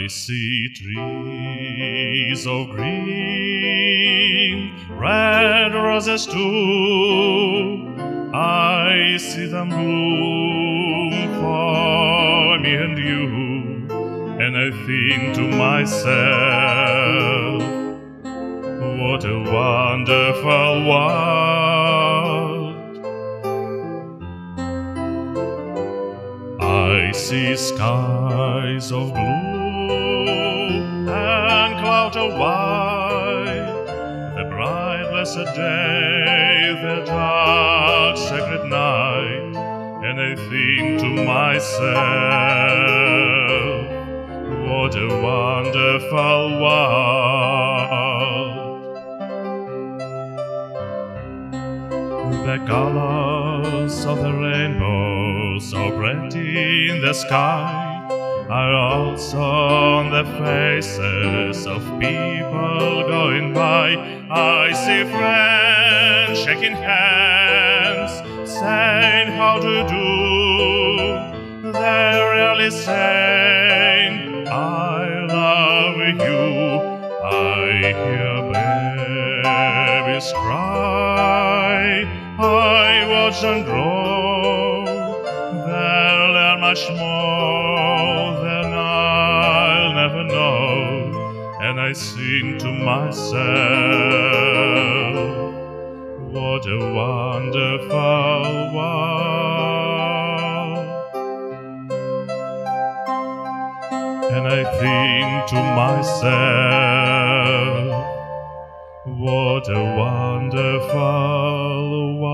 I see trees of green, red roses too. I see them bloom for me and you, and I think to myself, what a wonderful world. I see skies of blue and clouds of white, the bright blessed day, the dark sacred night, and I think to myself, what a wonderful world. The colors of the rainbow, so pretty in the sky, are also on the faces of people going by. I see friends shaking hands, saying how to do. They're really saying, I love you. I hear babies cry, I watch them grow. They'll learn much more than I'll never know, and I sing to myself, what a wonderful world. And I think to myself, what a wonderful world.